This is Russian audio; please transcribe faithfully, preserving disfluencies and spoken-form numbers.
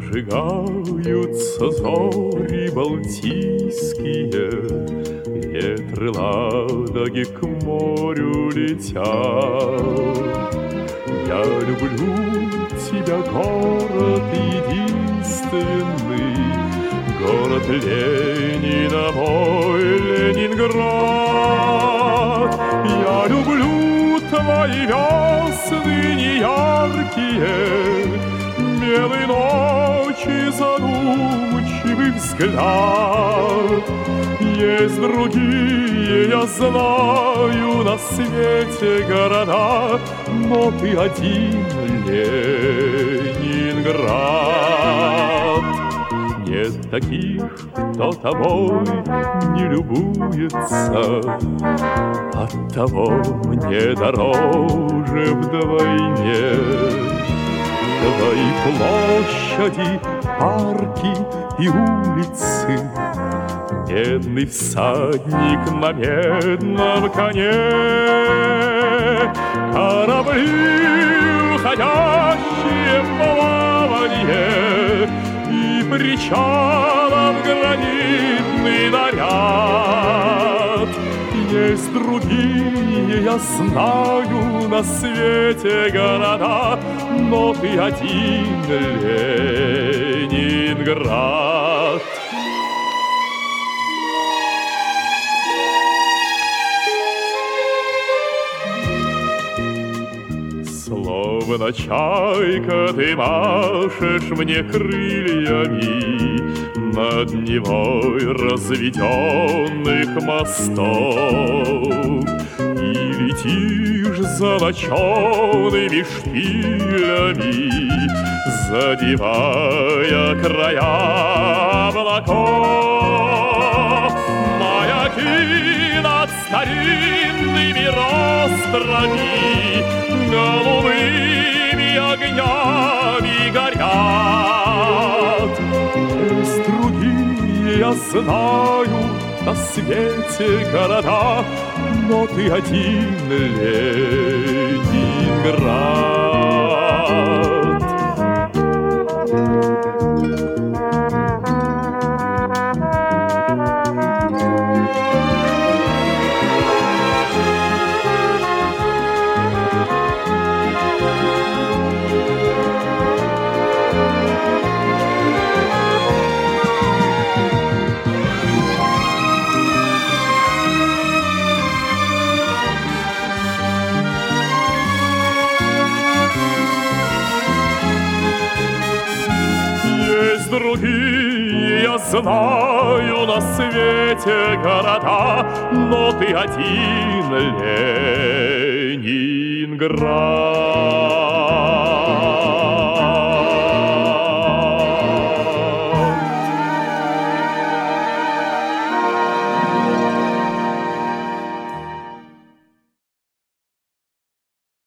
Зажигаются зори балтийские, ветры Ладоги к морю летят. Я люблю тебя, город единственный, город Ленина, мой Ленинград. Я люблю твои весны неяркие, белой ночи задумчивый взгляд. Есть другие, я знаю, на свете города, но ты один, Ленинград. Нет таких, кто тобой не любуется, оттого мне дороже вдвойне. Твои площади, парки и улицы, медный всадник на медном коне, корабли, уходящие в плаванье, и причалов гранитный наряд. Есть другие, я знаю, на свете города, но ты один, Ленинград. Словно чайка ты машешь мне крыльями над Невой разведенных мостов, и летишь золочеными шпилями, задевая края облаков. Маяки над старинными рострами голубыми огнями горят. Есть другие, я знаю, на свете города, но ты один, Ленинград. Другие, я знаю, на свете города, но ты один, Ленинград.